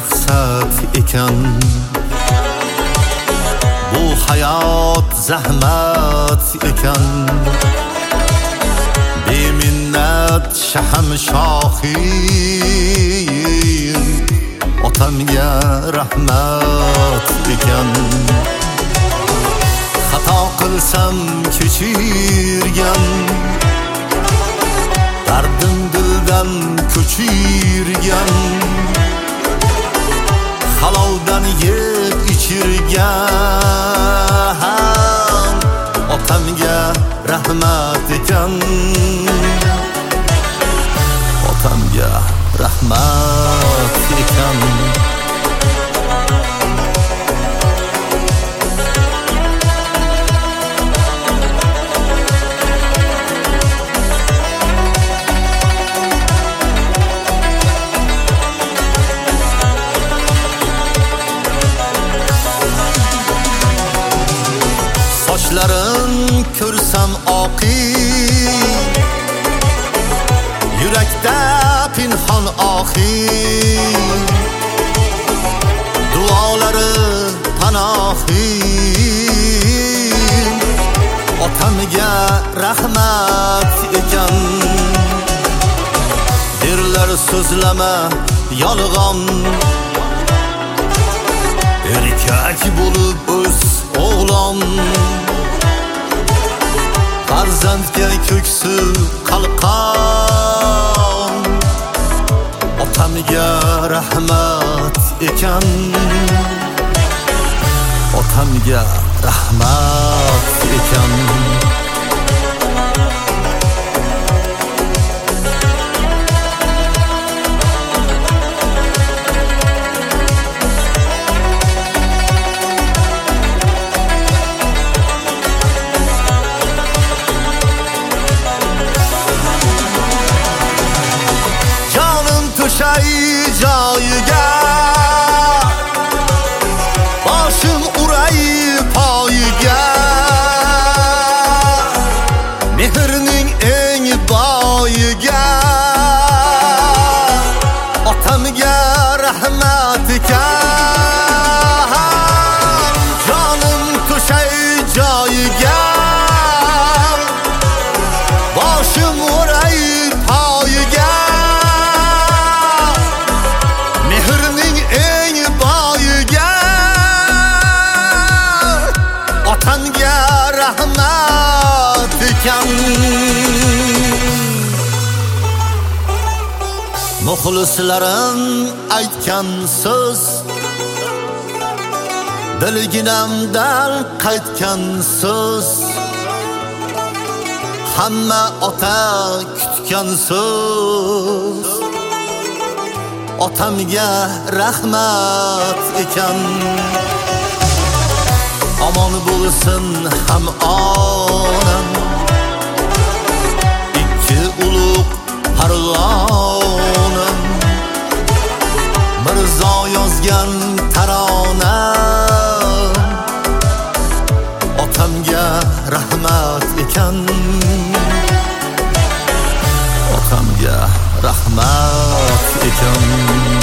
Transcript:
maqsad ekan. Bu hayot zahmat ekan. Beminnat shahamshohim otamga rahmat ekan. Xato qilsam kechirgan, dardim dildan ko'chirgan, halovdan yeb ichirgan otamga rahmat ekan. Otamga rahmat ekan. Sochlarin ko'rsam oqiy, yurakda pinhon oxiy, duolari panohim otamga rahmat ekan. Derlar so'zlama yolg'on, erkak bo'lib o'z o'g'lon, farzandga ko'ksi qalqon otamga rahmat ekan. Otamga rahmat ekan. Joyiga boshim uray poyiga, mehrning eng boyiga otamga rahmat ekan. Jonim to'shay joyiga boshim uray poyiga, otamga rahmat ekan. Muxlislarim aytgan so'z, dilginamdan qaytgan so'z, hamma ota kutgan so'z otamga rahmat ekan. Omon bo'lsin ham onam, ikki ulug' Parvonam, Mirzo yozgan taronam otamga rahmat ekan. Otamga rahmat ekan.